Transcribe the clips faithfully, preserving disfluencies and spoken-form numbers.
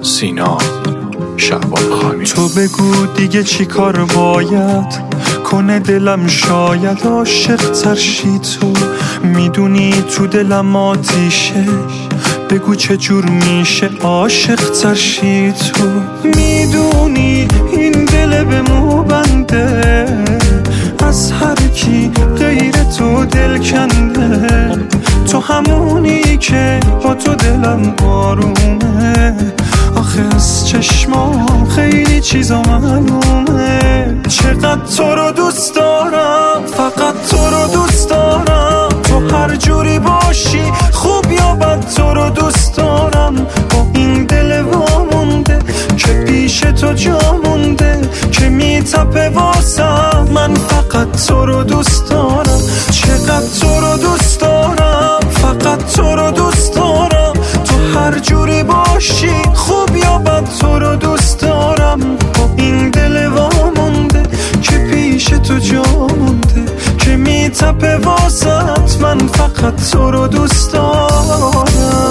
سینا شعبان خانی. تو بگو دیگه چی کار باید کنه دلم، شاید عاشق ترشی. تو میدونی تو دلم آتیشه، بگو چه جور میشه عاشق ترشی. تو میدونی این دل به مو بنده، از هر کی غیر تو دل کنده. تو همونی که با تو دلم آرومه، آخه از چشمام خیلی چیزا معلومه. چقدر تو رو دوست دارم، فقط تو رو دوست دارم. تو هر جوری باشی خوب یا بد تو رو دوست دارم. با این دل وامونده که پیش تو جا مونده، که میتپه واسم. من فقط تو رو دوست دارم، چقدر تو رو دوست دارم، فقط تو رو دوست دارم. تو هر جوری باشی خوب یا بد تو رو دوست دارم. با این دل وامونده که پیش تو جا مونده، که میتپه واسط. من فقط تو رو دوست دارم.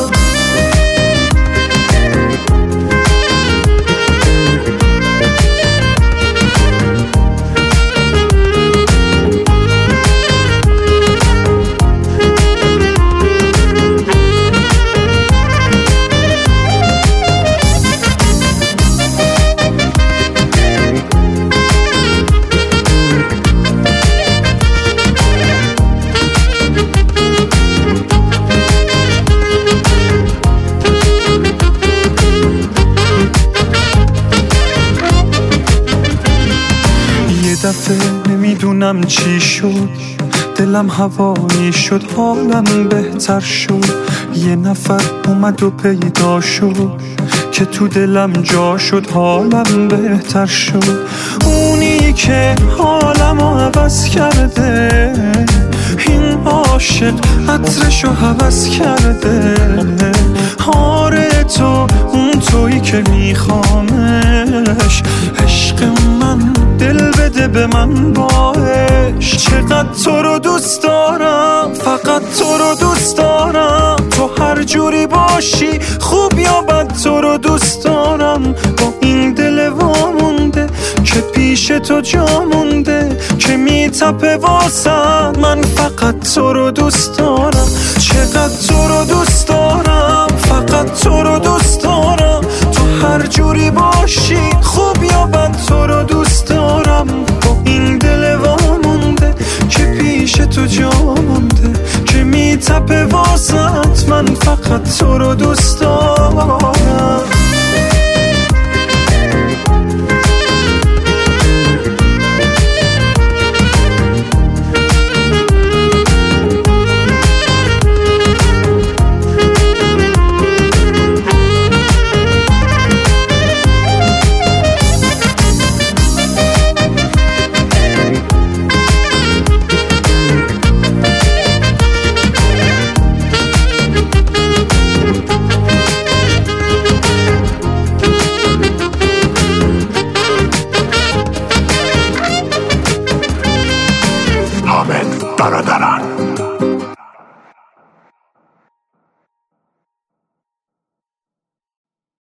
دفعه نمیدونم چی شد، دلم هوایی شد، حالم بهتر شد. یه نفر اومد و پیدا شد که تو دلم جا شد، حالم بهتر شد. اونی که حالمو عوض کرده، این عاشق عطرشو حوض کرده. آره تو اون تویی که میخوامش، عشق من دل بده به من باش. چقدر تو رو دوست دارم، فقط تو رو دوست دارم. تو هر جوری باشی خوب یا بد تو رو دوست دارم. با این دل وامونده که پیش تو جا مونده، که میتپه واسم. من فقط تو رو دوست دارم، چقدر تو رو دوست دارم، فقط تو رو دوست دارم. تو هر جوری باشی خوب یا بد تو رو دوست دارم. با این دل وامونده که پیش تو جا مونده، که میتپه واسط. من فقط تو رو دوست دارم.